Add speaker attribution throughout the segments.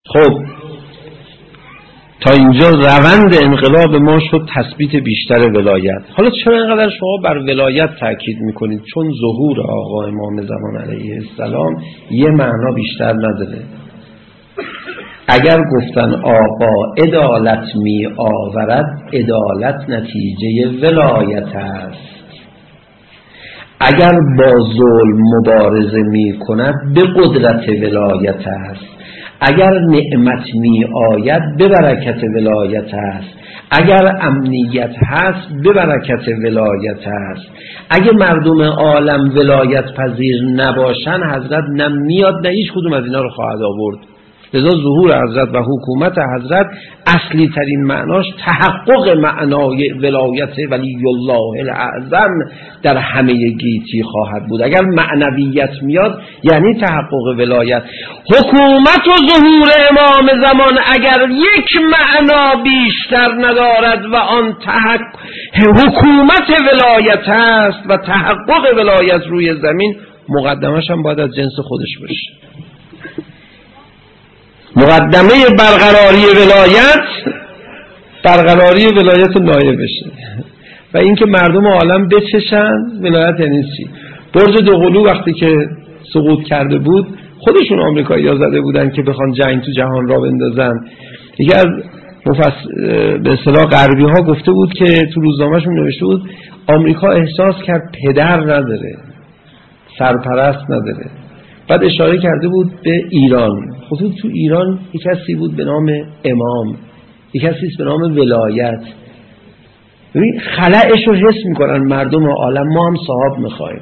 Speaker 1: خب تا اینجا روند انقلاب ما شد تثبیت بیشتر ولایت. حالا چرا اینقدر شما بر ولایت تاکید میکنید؟ چون ظهور آقا امام زمان علیه السلام یه معنا بیشتر نداره. اگر گفتن آقا عدالت می آورد، عدالت نتیجه ولایت است. اگر با ظلم مبارزه می کند به قدرت ولایت است. اگر نعمت می آید به برکت ولایت است. اگر امنیت هست به برکت ولایت است. اگه مردم عالم ولایت پذیر نباشن، حضرت نه میاد نه هیچ کدوم از اینا رو خواهد آورد. لذا ظهور حضرت و حکومت حضرت اصلی ترین معناش تحقق معنای ولایت ولی الله الاعظم در همه گیتی خواهد بود. اگر معنویت میاد یعنی تحقق ولایت. حکومت و ظهور امام زمان اگر یک معنا بیشتر ندارد و آن حکومت ولایت است و تحقق ولایت روی زمین، مقدمش هم باید از جنس خودش باشه. مقدمه برقراری ولایت نایب بشه و اینکه مردم عالم بچشن ولایت. یعنی چی؟ برج دوقلو وقتی که سقوط کرده بود، خودشون آمریکایی‌ها زده بودن که بخوان جنگ تو جهان را بندازن. یکی از به اصطلاح غربی‌ها گفته بود که تو روزنامه‌شون نوشته بود آمریکا احساس کرد پدر نداره، سرپرست نداره. بعد اشاره کرده بود به ایران. خود تو ایران یک کسی بود به نام امام، یک کسی به نام ولایت. ببین خلأش رو حس میکنن مردم عالم. ما هم صاحب میخوایم.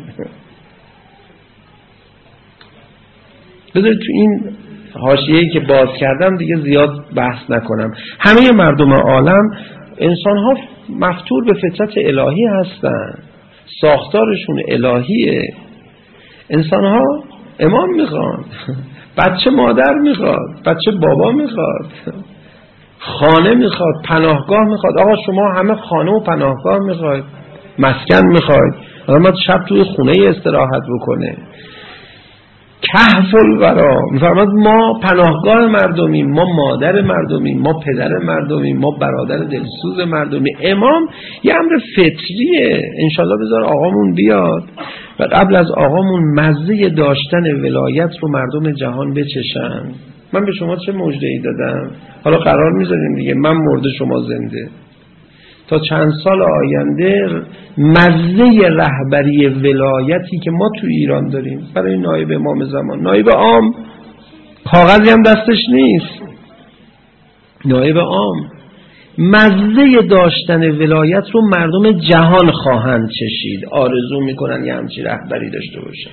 Speaker 1: بذارید تو این حاشیه‌ای که باز کردم دیگه زیاد بحث نکنم. همه مردم عالم انسان‌ها مفتور به فطرت الهی هستن، ساختارشون الهیه. انسان‌ها امام میخواد، بچه مادر میخواد، بچه بابا میخواد، خانه میخواد، پناهگاه میخواد. آقا شما همه خانه و پناهگاه میخواید، مسکن میخواید. آدم شب توی خونه استراحت بکنه. کهف الورا میفرماد ما پناهگاه مردمیم، ما مادر مردمیم، ما پدر مردمیم، ما برادر دلسوز مردمیم. امام یه امر فطریه. انشالله بذار آقامون بیاد و قبل از آقامون مزه داشتن ولایت رو مردم جهان بچشن. من به شما چه مژده‌ای دادم؟ حالا قرار میذاریم دیگه من مرده شما زنده. تا چند سال آینده مزه رهبری ولایتی که ما تو ایران داریم برای نایب امام زمان، نایب عام، کاغذی هم دستش نیست، نایب عام، مزه داشتن ولایت رو مردم جهان خواهند چشید، آرزو میکنن یه همچی رهبری داشته باشن.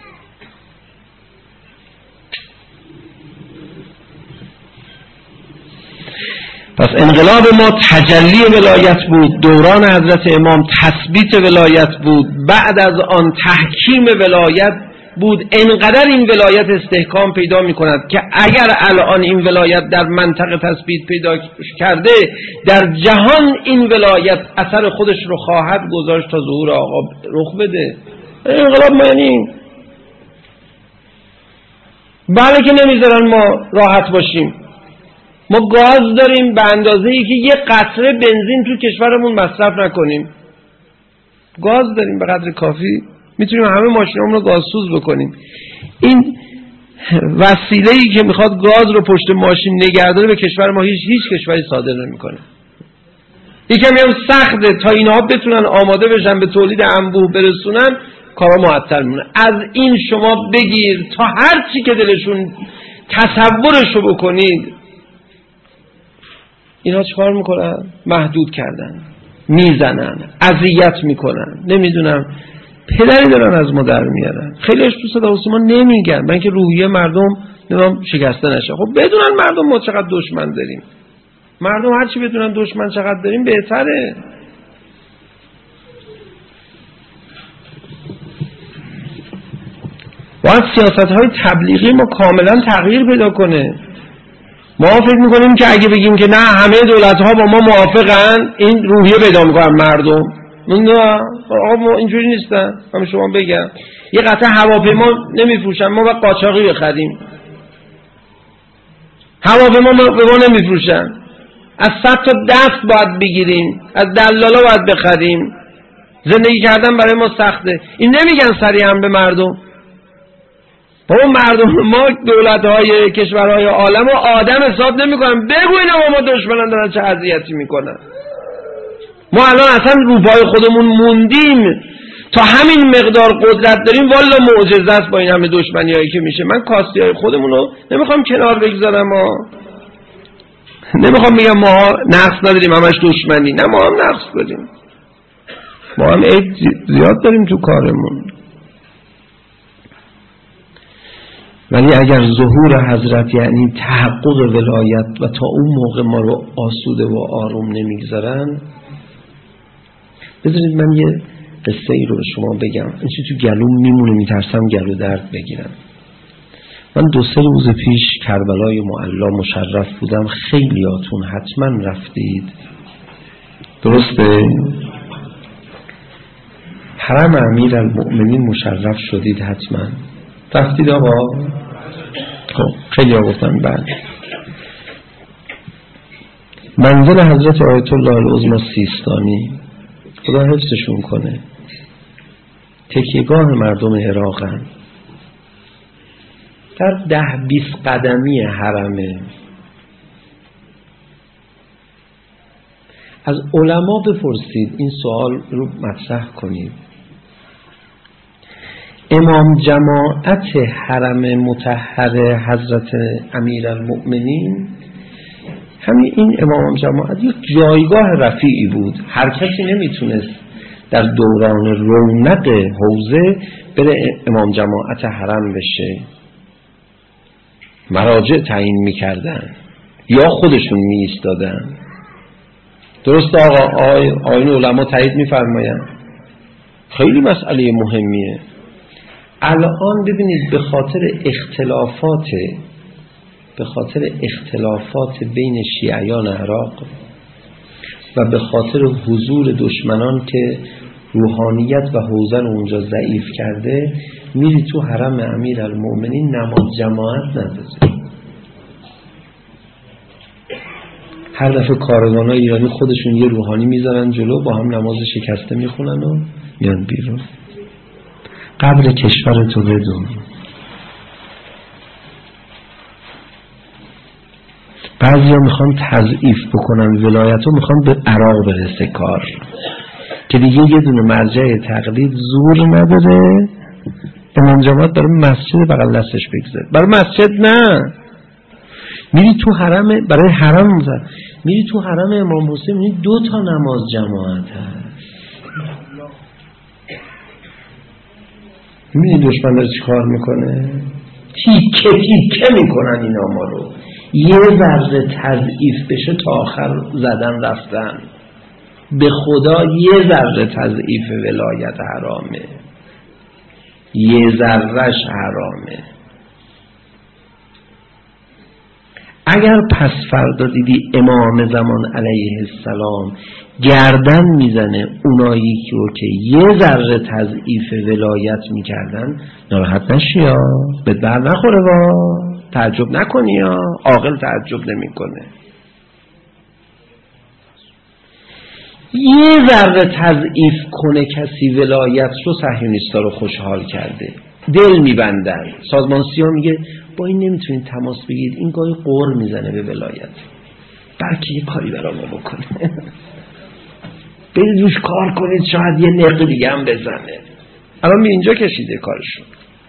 Speaker 1: پس انقلاب ما تجلی ولایت بود، دوران حضرت امام تثبیت ولایت بود، بعد از آن تحکیم ولایت بود. انقدر این ولایت استحکام پیدا می کند که اگر الان این ولایت در منطقه تثبیت پیدا کرده، در جهان این ولایت اثر خودش رو خواهد گذاشت تا ظهور آقا رخ بده. انقلاب ما یعنی بله که نمیذارن ما راحت باشیم. ما گاز داریم به اندازه‌ای که یه قطره بنزین تو کشورمون مصرف نکنیم. گاز داریم به قدر کافی، میتونیم همه ماشینامون رو گازسوز بکنیم. این وسیله‌ای که میخواد گاز رو پشت ماشین نگه داره به کشور ما هیچ کشوری صادر نمیکنه. یکم هم سخته تا اینها بتونن آماده بشن به تولید انبوه برسونن، کارا معطل میمونه. از این شما بگیر تا هر چی که دلشون تصورشو بکنید، اینا چیکار میکنن؟ محدود کردن، میزنن، اذیت میکنن، نمیدونم پدری دارن از ما در میارن. خیلیش تو صدا و سیما نمیگن، من که روحیه مردم نمیدونم شکسته نشه. خب بدونن مردم ما چقدر دشمن داریم. مردم هرچی بدونن دشمن چقدر داریم بهتره. باید سیاست‌های تبلیغی ما کاملا تغییر پیدا کنه. ما فکر میکنیم که اگه بگیم که نه همه دولت‌ها با ما موافقن، این روحیه پیدا میکنن مردم. نه آقا اینجوری نیستن. من شما بگم یه قطعه هواپیما نمیفروشن، ما باید قاچاقی بخریم. هواپیما به ما نمیفروشن، از 100 تا دست باید بگیریم، از دلالا باید بخریم، زندگی کردن برای ما سخته. این نمیگن صریحا به مردم. بابا مردم ما دولت‌های کشورهای عالم و آدم حساب نمی‌کنن. بگو اینا با ما دشمنان دارن چه اذیتی میکنن. ما الان اصلا رو پای خودمون موندیم، تا همین مقدار قدرت داریم. والا معجزه است با این همه دشمنیایی که میشه. من کاستی‌های خودمون رو نمیخوام کنار بگذارم، نمیخوام بگم ما نقص نداریم همش دشمنی، نه، ما هم نقص داریم، ما هم عیب زیاد داریم تو کارمون. ولی اگر ظهور حضرت یعنی تحقق ولایت و تا اون موقع ما رو آسوده و آروم نمیگذارن، بذارید من یه قصه ای رو به شما بگم. این چی تو گلوم میمونه، میترسم گلو درد بگیرم. من 2-3 روز پیش کربلای معلا مشرف بودم. خیلیاتون حتما رفتید، درسته؟ حرم امیرالمؤمنین مشرف شدید، حتما رفتید آقا؟ خب خیلی ها گفتن بله. منزل حضرت آیت الله العظمی سیستانی، خدا حفظشون کنه، تکیهگاه مردم عراقن، در 10-20 قدمی حرمه. از علما بپرسید، این سوال رو مطرح کنید. امام جماعت حرم مطهر حضرت امیرالمؤمنین، همین این امام جماعت یک جایگاه رفیعی بود. هر کسی نمیتونست در دوران رونق حوزه بره امام جماعت حرم بشه. مراجع تعیین میکردن یا خودشون میایستادن. درست آقا؟ آیین علما تایید میفرماین. خیلی مسئله مهمیه. الان ببینید به خاطر اختلافات بین شیعیان عراق و به خاطر حضور دشمنان که روحانیت و حوزه رو اونجا ضعیف کرده، میری تو حرم امیرالمؤمنین نماز جماعت نداری. هر دفعه کاروانای ایرانی خودشون یه روحانی میذارن جلو، با هم نماز شکسته میخونن و میان بیرون. قدر کشورتو بدون. بعضی ها میخوان تضعیف بکنن ولایتو، میخوان به عراق برسه کار، که دیگه یه دونه مرجع تقلید زور نداره. امام جماعت برای مسجد بغل دستش بگذاره، برای مسجد نه. میری تو حرم، برای حرم میذاره، میری تو حرم امام حسین، میری 2 تا نماز جماعت هست. میدونی دشمن داره چی کار میکنه؟ تیکه میکنن اینا ما رو. یه ذره تضعیف بشه تا آخر زدن رفتن. به خدا یه ذره تضعیف ولایت حرامه، یه ذرهش حرامه. اگر پس فردا دیدی امام زمان علیه السلام گردن میزنه اونایی که یه ذره تضعیف ولایت میکردن، ناراحت نشی یا به بر نخوره، با تعجب نکنی یا عاقل تعجب نمیکنه. یه ذره تضعیف کنه کسی ولایت رو، صهیونیستا رو خوشحال کرده، دل میبندن. سازمان سیا میگه با این نمیتونید تماس بگیرید، این گاهی قور میزنه به ولایت، بلکه یه کاری برای ما بکنه. برید روش کار کنید، شاید یه نقل دیگه هم بزنه. الان به اینجا کشیده کارشون.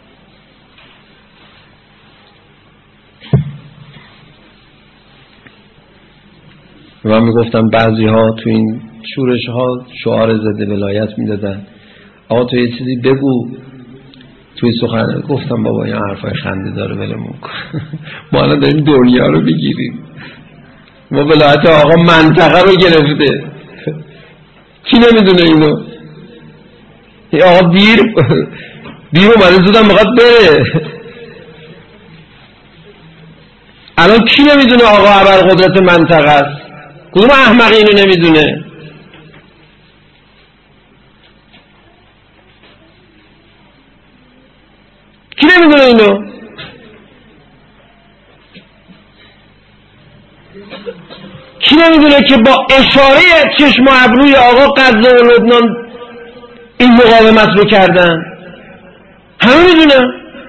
Speaker 1: من میگفتم بعضی ها تو این شورش ها شعار ضد ولایت میدادن، آقا تو یه چیزی بگو توی سخن. گفتم بابا این حرفای خنده داره، ولمون کن. ما الان داریم دنیا رو بگیریم. ما ولایت آقا منطقه رو گرفته، کی نمیدونه اینو؟ آقا دیر اومده، زودم میخواد بره. الان کی نمیدونه آقا ابرقدرت منطقه است؟ کدوم احمقی اینو نمیدونه؟ کی نمیدونه اینو؟ کی نمیدونه که با اشاره چشم و ابروی آقا غزه و لبنان این مقاومت رو کردن؟ همه میدونن.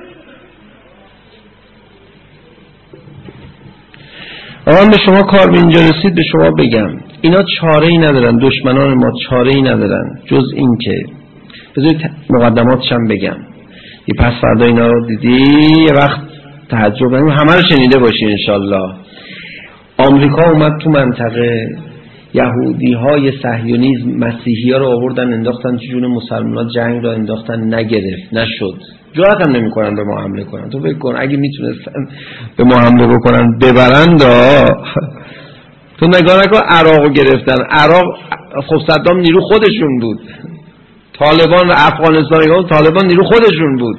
Speaker 1: آقا به شما کار به اینجا رسید، به شما بگم اینا چاره ای ندارن، دشمنان ما چاره ای ندارن جز این که بذارید مقدماتش هم بگم. یه پس فردا اینا رو دیدی یه وقت تعجب کنیم، همه رو شنیده باشی انشالله. آمریکا اومد تو منطقه، یهودی های صهیونیسم مسیحی ها رو آوردن انداختن تو جون مسلمان، جنگ رو انداختن، نگرفت، نشد، جرأت هم نمی کنن به ما حمله کنن. تو فکر کن اگه میتونستن به ما حمله بکنن ببرن تو نگاه نکن عراق رو گرفتن. عراق خب صدام نیرو خودشون بود، طالبان و افغانستان طالبان نیرو خودشون بود،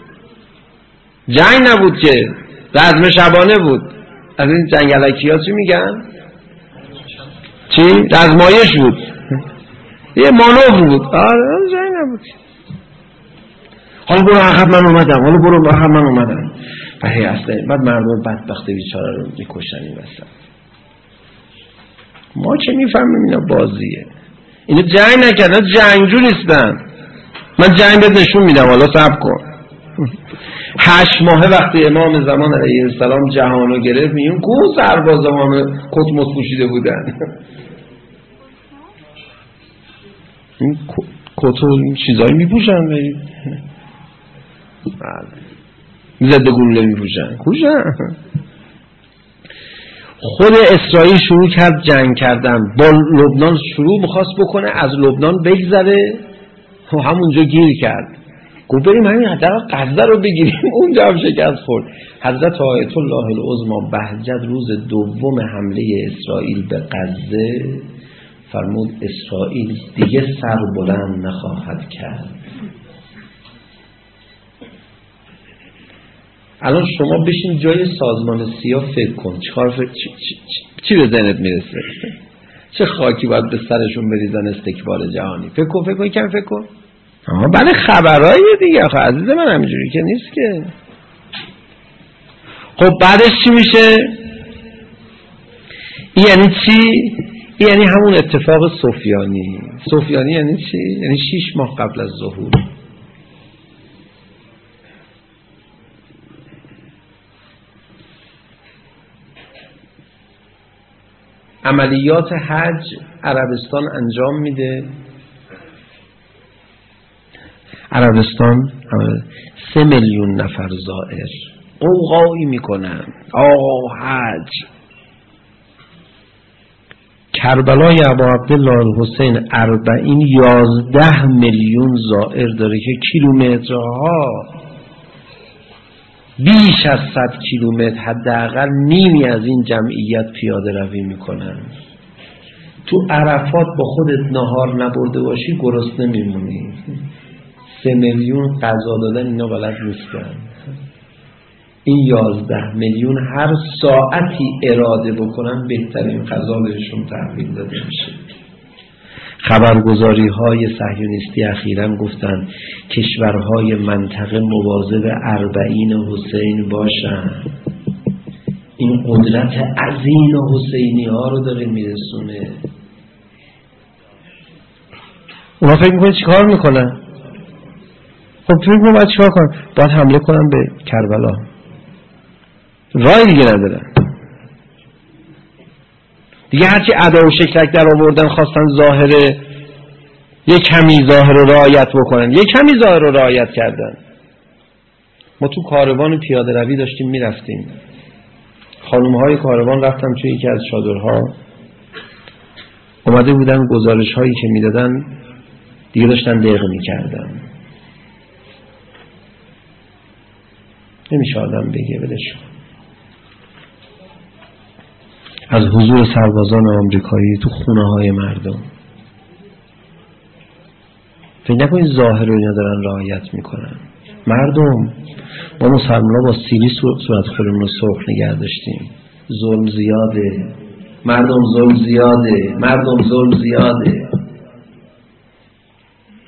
Speaker 1: جنگ نبود که، رزم شبانه بود. از این جنگلکی ها چی میگن؟ چی؟ رزمایش بود، یه مانور بود، جنگ نبود. حالا برو عقب من اومدم، حالا برو عقب من اومدم. و هی اصلا بعد مردم بدبخت بیچاره رو میکشن این وسط. ما چه میفهمیم اینا بازیه؟ اینا جنگ نکردن، جنگجو نیستن. من جنگ بهت نشون میدم، حالا صبر کن. 8 ماه وقتی امام زمان علیه السلام جهانو گرفت، میون کو سربازان کت مت پوشیده بودن. این کتو چیزایی میپوشن، ضد گلوله میپوشن، کجا؟ خود اسرائیل شروع کرد جنگ کردن با لبنان، شروع میخواست بکنه از لبنان بگذره و همونجا گیر کرد. گفت بریم همین حداقل غزه رو بگیریم، اونجا هم شکست خورد. حضرت آیت الله العظمی بهجت روز دوم حمله اسرائیل به غزه فرمود اسرائیل دیگه سر بلند نخواهد کرد. الان شما بشین جای سازمان سیا فکر کن، چی به ذهنت میرسه؟ چه خاکی باید به سرشون بریزن استکبار جهانی؟ فکر کن کم فکر کن. بله خبراییه دیگه آخه عزیز من، همینجوری که نیست که. خب بعدش چی میشه؟ این یعنی چی؟ این یعنی همون اتفاق سفیانی یعنی چی؟ یعنی 6 ماه قبل از ظهور. عملیات حج عربستان انجام میده. عربستان 3 میلیون نفر زائر قوقایی میکنن آقا حج. کربلای ابو عبدالله الحسین 11 میلیون زائر داره که کیلومترها بیش از 100 کیلومتر حداقل نیمی از این جمعیت پیاده روی میکنن. تو عرفات با خودت نهار نبرده باشی گرسنه میمونی. 3 میلیون غذا دادن اینا بلد نیستن. این 11 میلیون هر ساعتی اراده بکنن بهترین غذا بهشون تحویل داده میشه. خبرگزاری های صهیونیستی اخیراً گفتن کشورهای منطقه مواظب 40 حسین باشن. این قدرت عظیم حسینی ها رو داره میرسونه. اونا فکر میکنه چیکار میکنن؟ خب فکر میکنه باید چیکار کنن؟ باید حمله کنن به کربلا، رای دیگه ندارن دیگه. هرچی ادا و شکلک در آوردن خواستن ظاهره یک کمی ظاهر رو رعایت بکنن، یک کمی ظاهر رو رعایت کردن. ما تو کاروان پیاده روی داشتیم میرفتیم، خانم‌های کاروان رفتم توی یکی از چادرها، اومده بودن گزارش هایی که میدادن دیگه داشتن دق میکردن. نمیشه آدم بگه ولش. از حضور سربازان آمریکایی تو خونه های مردم فکر نکنید ظاهر رو اینا دارن رعایت میکنن. مردم، ما مسلمان با سیلی صورت خودمون رو سرخ نگه داشتیم. ظلم زیاده مردم، ظلم زیاده مردم، ظلم زیاده.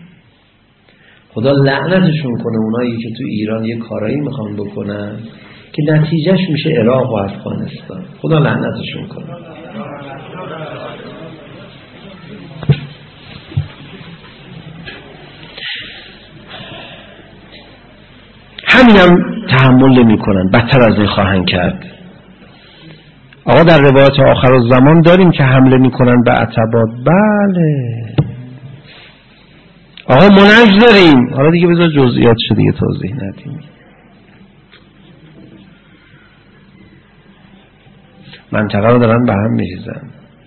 Speaker 1: خدا لعنتشون کنه اونایی که تو ایران یه کارایی میخوان بکنن که نتیجهش میشه عراق و افغانستان. خدا لعنتشون کنه. همینم تحمل نمی کنن، بدتر از این خواهند کرد. آقا در روایت آخر الزمان داریم که حمله می کنن به عتبات. بله آقا منعج داریم. حالا دیگه بذار جزئیات شده دیگه توضیح ندیم. منطقه رو دارن به هم میریزن.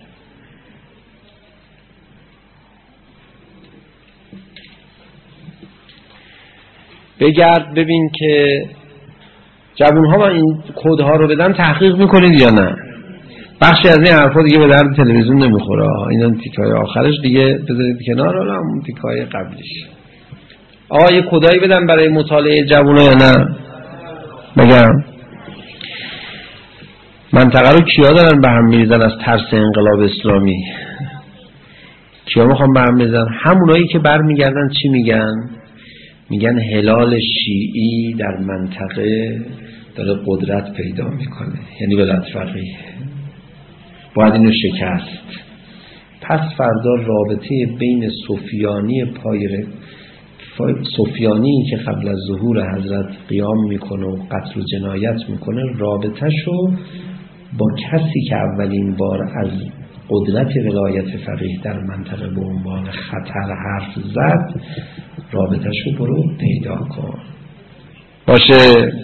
Speaker 1: بگرد ببین که جوان‌ها من این کدها رو بدن تحقیق میکنید یا نه. بخشی از این حرفا دیگه به درد تلویزیون نمیخوره. اینا تیکای آخرش دیگه بذارید کنار، حالا همون تیکای قبلیش. آقا یه کدایی بدن برای مطالعه جوونا یا نه؟ بگم منطقه رو کیا دارن به هم میریزن از ترس انقلاب اسلامی؟ کیا میخوان به هم میریزن؟ همونایی که برمیگردن چی میگن؟ میگن هلال شیعی در منطقه داره قدرت پیدا میکنه، یعنی ولایت فقیه، باید اینو شکست. پس فردا رابطه بین سفیانی که قبل از ظهور حضرت قیام میکنه و قتل و جنایت میکنه، رابطه‌شو با کسی که اولین بار از قدرت ولایت فقیه در منطقه به عنوان خطر حرف زد، رابطه‌شو برو پیدا کن. باشه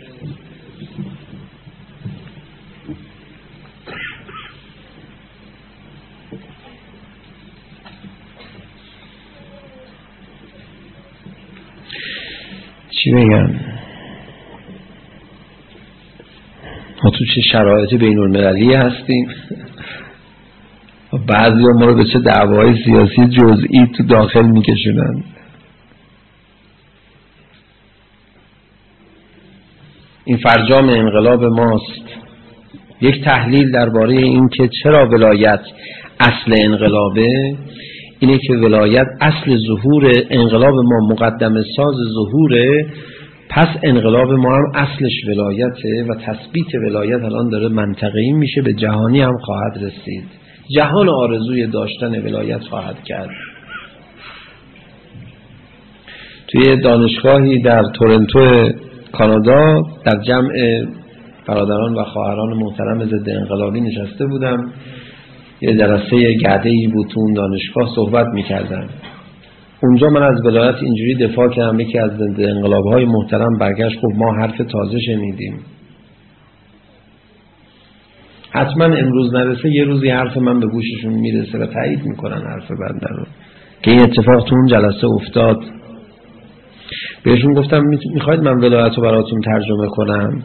Speaker 1: چی بگم؟ ما تو چه شرایط بین المللی هستیم؟ بعضی ما رو به چه دعوای سیاسی جزئی تو داخل میکشونن. این فرجام انقلاب ماست. یک تحلیل درباره این که چرا ولایت اصل انقلابه اینه که ولایت اصل ظهور انقلاب ما، مقدمه ساز ظهوره. پس انقلاب ما هم اصلش ولایته و تثبیت ولایت الان داره منطقه‌ای میشه، به جهانی هم خواهد رسید. جهان آرزوی داشتن ولایت خواهد کرد. توی دانشگاهی در تورنتو کانادا در جمع برادران و خواهران محترم ضد انقلابی نشسته بودم. یه جلسه گرده‌ای بود تو اون دانشگاه، صحبت می‌کردن. اونجا من از ولایت اینجوری دفاع کردم. یکی از ضد انقلاب‌های محترم برگشت گفت ما حرف تازه شنیدیم. حتما امروز نرسه یه روزی حرف من به گوششون میرسه و تایید میکنن حرف بنده رو که این اتفاق تو اون جلسه افتاد. بهشون گفتم میخواید من ولایت رو براتون ترجمه کنم؟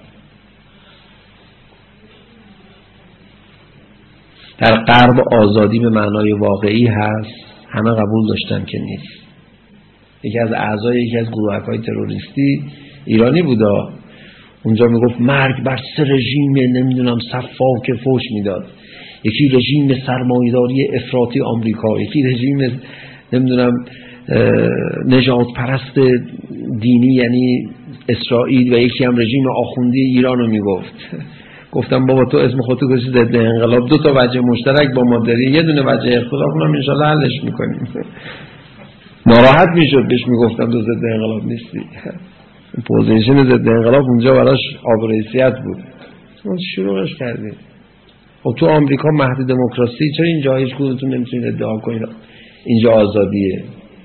Speaker 1: در غرب آزادی به معنای واقعی هست، همه قبول داشتن که نیست. یکی از اعضای یکی از گروه‌های تروریستی ایرانی بودا، اونجا میگفت مرگ بر سه رژیم نمیدونم صفاک فوش میداد. یکی رژیم سرمایه‌داری افراطی آمریکا، یکی رژیم نمیدونم نجات پرست دینی یعنی اسرائیل، و یکی هم رژیم آخوندی ایران رو میگفت. گفتم بابا تو اسم خودتو گذاشتی ضد انقلاب، دو تا وجه مشترک با ما داری، یه دونه وجه اختلاف اونم ان شاءالله حلش میکنیم. ناراحت میشد بهش میگفتم تو ضد انقلاب نیستی. پوزیشن ضد انقلاب اونجا براش آبروریت بود. ما شروعش کردیم. خب تو آمریکا مهد دموکراسی، چرا اینجا هیچ کدومتون نمیتونید ادعا کنید اینجا آزادیه؟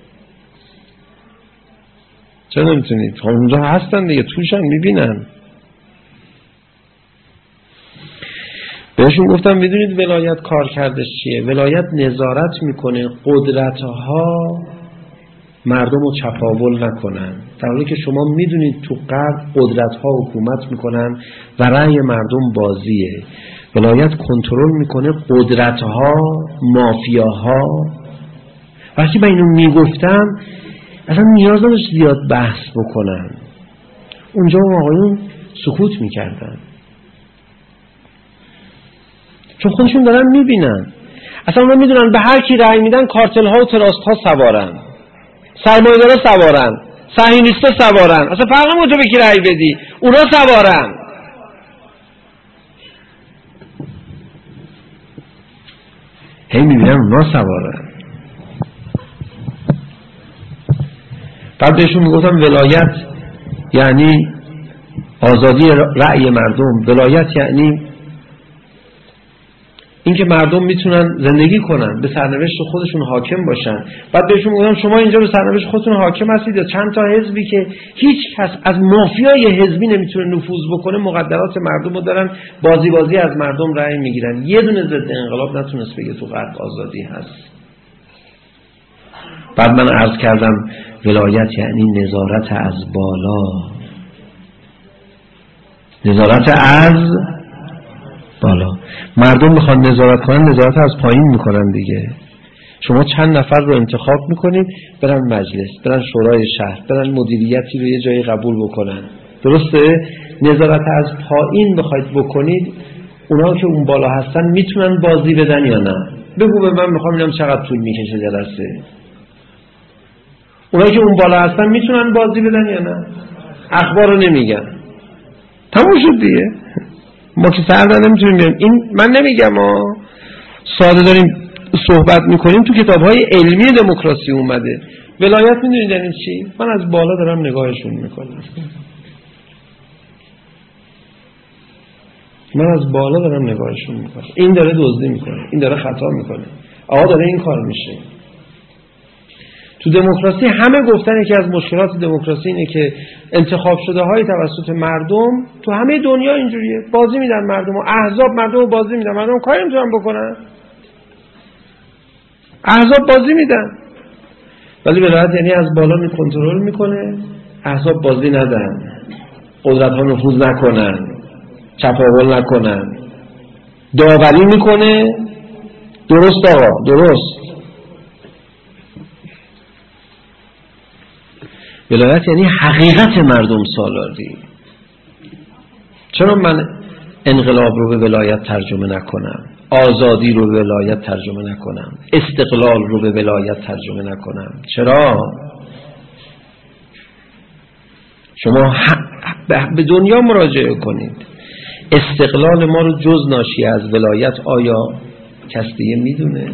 Speaker 1: چرا نمیتونید؟ خب اونجا هستن دیگه، توشن میبینن. بهشون گفتم میدونید ولایت کار کردش چیه؟ ولایت نظارت میکنه قدرت‌ها مردم رو چپاول نکنن، در حالی که شما میدونید تو غرب قدرت‌ها حکومت میکنن و رأی مردم بازیه. ولایت کنترل میکنه قدرت‌ها، مافیاها. وقتی من اینو میگفتم اصلا نیاز نداشت زیاد بحث بکنن، اونجا آقایون سکوت میکردن چون خودشون دارن میبینن. اصلا اونا میدونن به هر کی رأی میدن کارتل ها و تراست ها سوارن، سرمایه‌دارا سوارن، صهیونیستا سوارن. اصلا فرق نمیکنه تو به کی رأی بدی، اونا سوارن. هی میبینم اونا سوارن. بعد بهشون میگفتم ولایت یعنی آزادی رأی مردم، ولایت یعنی اینکه مردم میتونن زندگی کنن، به سرنوشت خودشون حاکم باشن. بعد بهشون میگفتم شما اینجا به سرنوشت خودتون حاکم هستید، یا چند تا حزبی که هیچ کس از مافیای حزبی نمیتونه نفوذ بکنه مقدرات مردم رو دارن بازی از مردم رأی میگیرن. یه دونه ضد انقلاب نتونست بگه تو غرب آزادی هست. بعد من عرض کردم ولایت یعنی نظارت از بالا، نظارت از بالا. مردم میخوان نظارت کنن، نظارت از پایین میکنن دیگه. شما چند نفر رو انتخاب میکنید برن مجلس، برن شورای شهر، برن مدیریتی رو یه جایی قبول بکنن، درسته؟ نظارت از پایین بخواید بکنید، اونا که اون بالا هستن میتونن بازی بدن یا نه؟ بگو به من، میخوام ببینم چقدر طول میکشه جلسه. اونایی که اون بالا هستن میتونن بازی بدن یا نه؟ اخبار رو نمیگن، تموم شد دیگه. ما که سردن نمیتونیم بریم. این من نمیگم ما ساده داریم صحبت میکنیم، تو کتاب‌های علمی دموکراسی اومده. ولایت میدونید یعنی چی؟ من از بالا دارم نگاهشون میکنم، من از بالا دارم نگاهشون میکنم. این داره دزدی میکنه، این داره خطا میکنه، آقا داره این کار میشه. تو دموکراسی همه گفتن یکی از مشکلات دموکراسی اینه که انتخاب شده های توسط مردم تو همه دنیا اینجوریه، بازی میدن مردم و احزاب مردم رو بازی میدن، مردم کاری نمیتونن بکنن، احزاب بازی میدن. ولی ولایت یعنی از بالا کنترل میکنه، احزاب بازی ندن، قدرت ها نفوذ نکنن، چپاول نکنن، داوری میکنه. درست آقا، درست. ولایت یعنی حقیقت مردم سالاری. چرا من انقلاب رو به ولایت ترجمه نکنم، آزادی رو به ولایت ترجمه نکنم، استقلال رو به ولایت ترجمه نکنم؟ چرا؟ شما به دنیا مراجعه کنید، استقلال ما رو جز ناشی از ولایت آیا کسی دیگه میدونه؟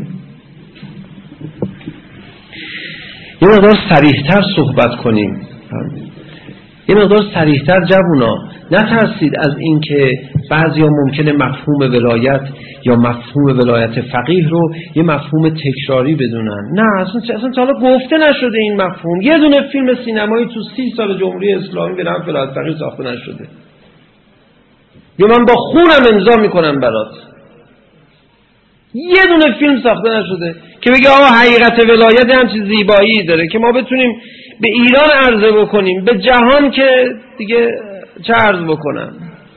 Speaker 1: یه مقدار صریح‌تر صحبت کنیم، یه مقدار صریح‌تر جوونا. نترسید از این که بعضیا ممکنه مفهوم ولایت یا مفهوم ولایت فقیه رو یه مفهوم تکراری بدونن. نه، اصلا تا حالا گفته نشده این مفهوم. یه دونه فیلم سینمایی تو 30 سال جمهوری اسلامی به نام ولایت فقیه ساخته نشده. یا من با خونم امضا میکنم برات، یه دونه فیلم ساخته نشده که بگه آقا حقیقت ولایت هم چیز زیبایی داره که ما بتونیم به ایران عرضه بکنیم، به جهان که دیگه چه عرض بکنم.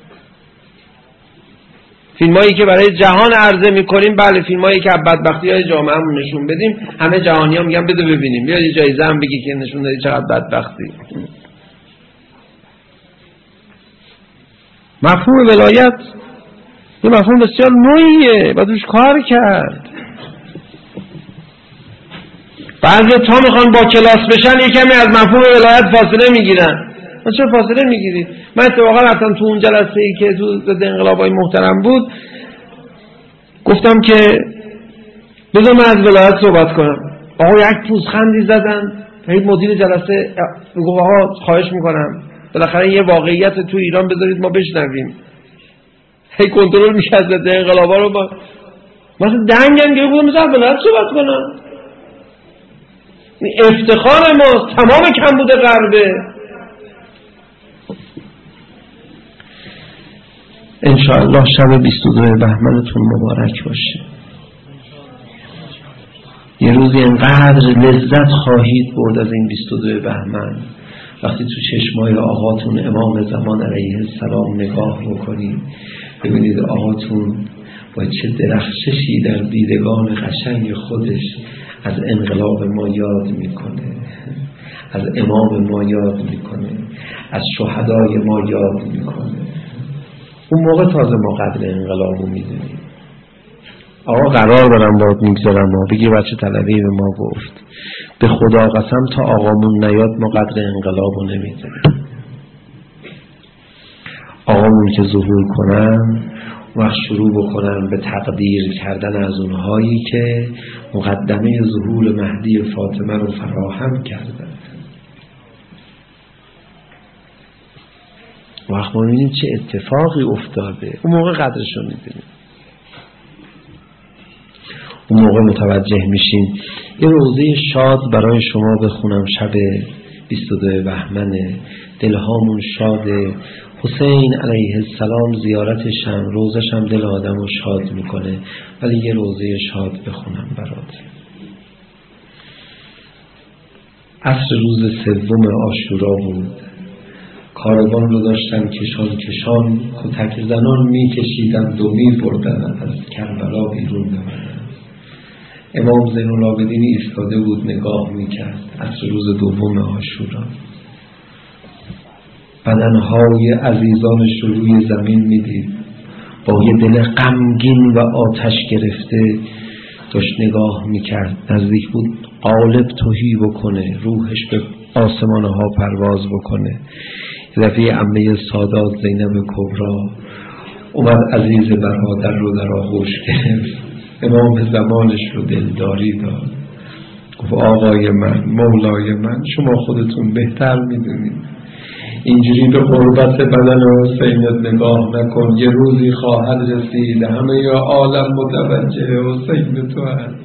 Speaker 1: فیلمایی که برای جهان عرضه میکنیم، بله، فیلمایی که بدبختی های جامعه همون نشون بدیم، همه جهانی ها میگن بده ببینیم، یا یه جایزه هم بگی که نشون دادی چقدر بدبختی. مفهوم ولایت یه مفهوم بسیار نوعیه، باید روش کار کرد. بعضی تا میخوان با کلاس بشن یه کمی از مفهوم ولایت فاصله میگیرن. من چرا فاصله میگیرید؟ من اتفاقا رفتم تو اون جلسه ای که تو ضد انقلابای محترم بود، گفتم که بذار من از ولایت صحبت کنم. آقا یک پوزخندی زدن. هیچ مدیر جلسه میگفت آقا خواهش میکنم بالاخره یه واقعیت تو ایران بذارید ما بشنویم. هی کنترل میشه از ضد انقلابا رو. با مثلا دنگم گیره بودم مثلا ولایت صحبت کنم. افتخار ما تمام کمبود غربه. انشاءالله شب 22 بهمنتون مبارک باشه. یه روزی انقدر لذت خواهید برد از این 22 بهمن وقتی تو چشمای آقاتون امام زمان علیه السلام نگاه بکنید، ببینید آقاتون با چه درخششی در دیدگان قشنگ خودش از انقلاب ما یاد میکنه، از امام ما یاد میکنه، از شهدای ما یاد میکنه. اون موقع تازه ما قدر انقلاب رو میدونیم. آقا قرار دارم باید میگذارم ما بگی بچه طلبی به ما گفت به خدا قسم تا آقامون نیاد ما قدر انقلاب رو نمیدونیم. آقامون که ظهور کنن وقت شروع بکنن به تقدیر کردن از اونهایی که مقدمه ظهور مهدی فاطمه رو فراهم کردن. وقت ما می‌بینیم چه اتفاقی افتاده، اون موقع قدرش رو می‌دونیم، اون موقع متوجه میشین. یه روزه شاد برای شما بخونم. شب 22 بهمن، دلهامون شاده. حسین علیه السلام زیارتش هم روزش هم دل آدم رو شاد میکنه، ولی یه روزه شاد بخونم برات. عصر روز 3 عاشورا بود. کاروان رو داشتن کشان کتک زنان میکشیدند و میبردن از کربلا بیرون ببرن. امام زین العابدین ایستاده بود نگاه میکرد. عصر روز 2 عاشورا بدنهای عزیزانش رو روی زمین میدید، با یه دل غمگین و آتش گرفته داشت نگاه میکرد. نزدیک بود قالب تهی بکنه، روحش به آسمانها پرواز بکنه. دفعه عمه سادات زینب کبرا اومد عزیز برادر رو در آغوش گرفت. امام زمانش رو دلداری داد، گفت آقای من، مولای من، شما خودتون بهتر میدونید، اینجوری به قربت بدن حسین نگاه نکن. یه روزی خواهد رسید همه یا عالم متوجه حسین تو هست.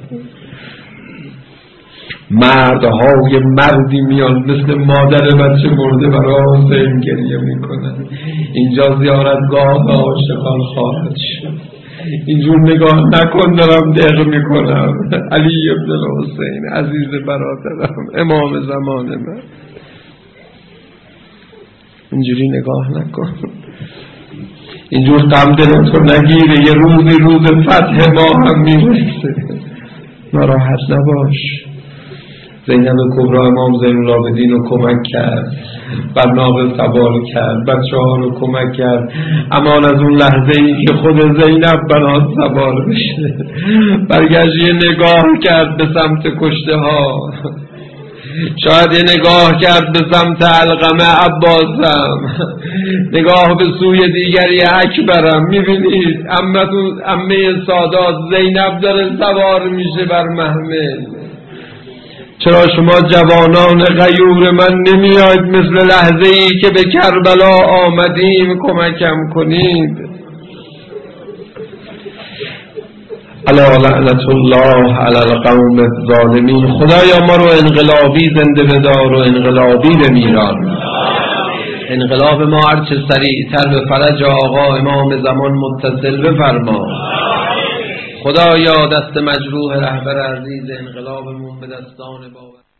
Speaker 1: مردهای مردی میان مثل مادر بچه مرده برای حسین گریه میکنن. اینجا زیارتگاه عاشقان خواهد شد. اینجور نگاه نکن، دارم دق میکنم. علی ابن حسین عزیز برادرم، امام زمان من، اینجوری نگاه نکن. اینجور غم دلتو نگیره، یه روزی روز فتح ما هم میرسه، ناراحت نباش. زینب کبرا امام زین العابدین رو کمک کرد، بر ناقه سوار کرد، بچه ها رو کمک کرد. امان از اون لحظه ای که خود زینب بنات سوار بشه. برگشت یه نگاه کرد به سمت کشته ها، شاید یه نگاه کرد به سمت علقمه عباسم، نگاه به سوی دیگری اکبرم. میبینید عمه سادات زینب داره سوار میشه بر محمل. چرا شما جوانان غیور من نمیاید مثل لحظه ای که به کربلا آمدیم کمکم کنید؟ الا لعنت الله علی القوم الظالمین. خدایا ما رو انقلابی زنده بدار و انقلابی بمیران. انقلاب ما هرچه سریعتر به فرج آقا امام زمان متصل بفرما. خدایا دست مجروح رهبر عزیز انقلابمون به دستان باور